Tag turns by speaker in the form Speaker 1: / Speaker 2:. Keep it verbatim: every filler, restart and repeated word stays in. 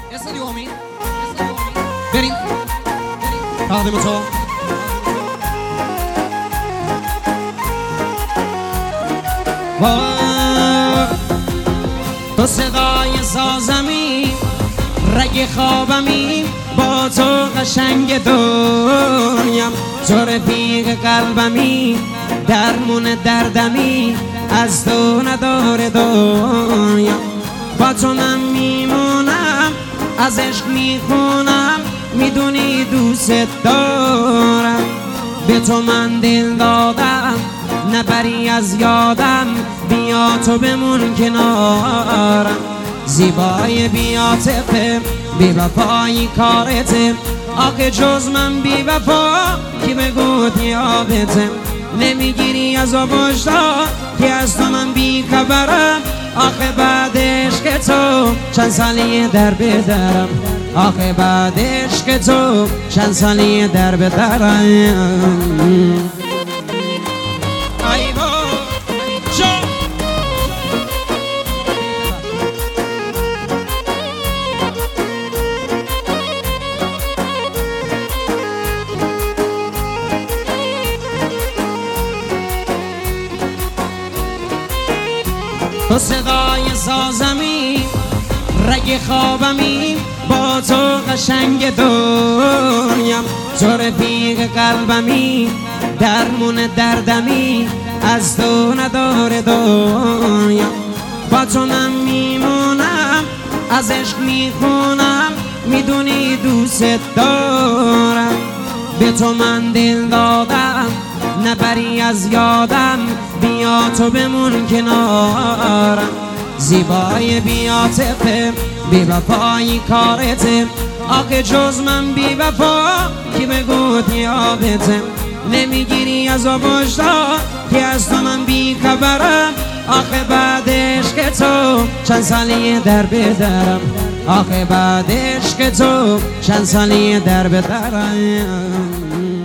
Speaker 1: اسم دیوامین بریم تقدیم تو تو صدای سازمی رگ خوابمی با تو قشنگ دنیام تو رفیق قلبمی درمون دردمی از تو نداره دنیا با تو من میمونم از عشق میخونم میدونی دوست دارم به تو من دل دادم نبری از یادم بیا تو بمون کنارم زیبای بی‌عاطفه بی وفایی کارته آخه جز من بی وفا کی بگو یابته نمیگیری از آبشتا که از تو من بی خبرم آخه بعد عشق تو چند سالی در بدرم آخه بعد عشق تو چند سالی در بدرم تو صدای سازمی رگ خوابمی با تو قشنگ دنیام تو رفیق قلبمی درمون دردمی از تو نداره دنیا با تو من میمونم از عشق میخونم میدونی دوست دارم به تو من دل دادم نبری از یادم بیا تو بمون کنارم زیبای بی‌عاطفه بی وفایی کارته آخه جز من بی وفا کی بگو یابته نمیگیری از آبشتا که از تو من بی خبرم آخه بعد عشق تو چند سالی در بدرم آخه بعد عشق تو چند سالی در بدرم